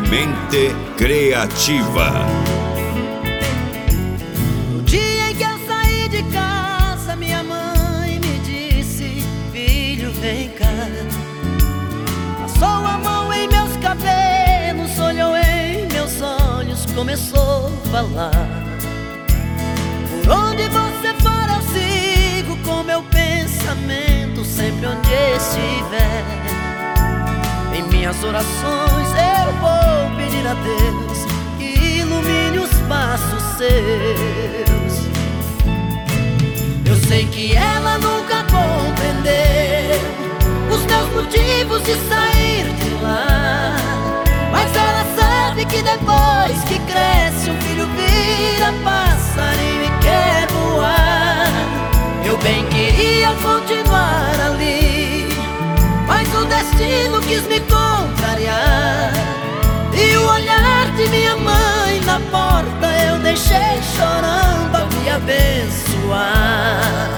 Mente Criativa. No dia em que eu saí de casa, minha mãe me disse: filho, vem cá. Passou a mão em meus cabelos, olhou em meus olhos, começou a falar: por onde você for eu sigo com meu pensamento, sempre onde estiver. Em minhas orações eu vou pedir a Deus que ilumine os passos seus. Eu sei que ela nunca compreendeu os meus motivos de sair de lá, mas ela sabe que depois que cresce um filho vira passarinho e quer voar. Eu bem queria continuar ali, mas o destino quis me contrariar. E o olhar de minha mãe na porta eu deixei chorando a me abençoar.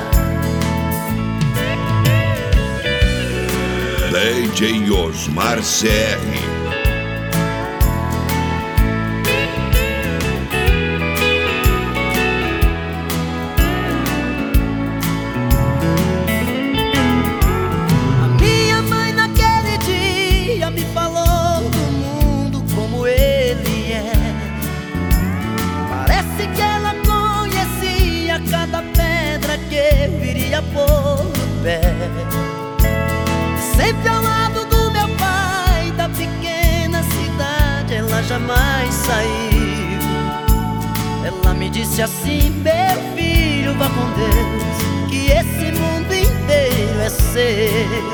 DJ Osmar CR. Cada pedra que eu viria pôr no pé, sempre ao lado do meu pai, da pequena cidade ela jamais saiu. Ela me disse assim: meu filho, vá com Deus, que esse mundo inteiro é seu.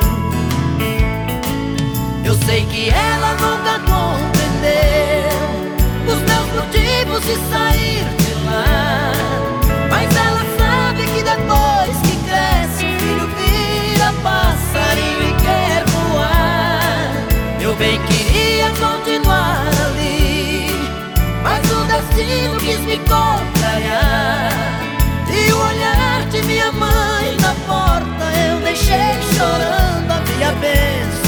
Eu sei que ela nunca compreendeu os meus motivos de sair de lá, mas ela sabe que depois que cresce um filho vira passarinho e quer voar. Eu bem queria continuar ali, mas o destino quis me contrariar. E o olhar de minha mãe na porta eu deixei chorando a me abençoar.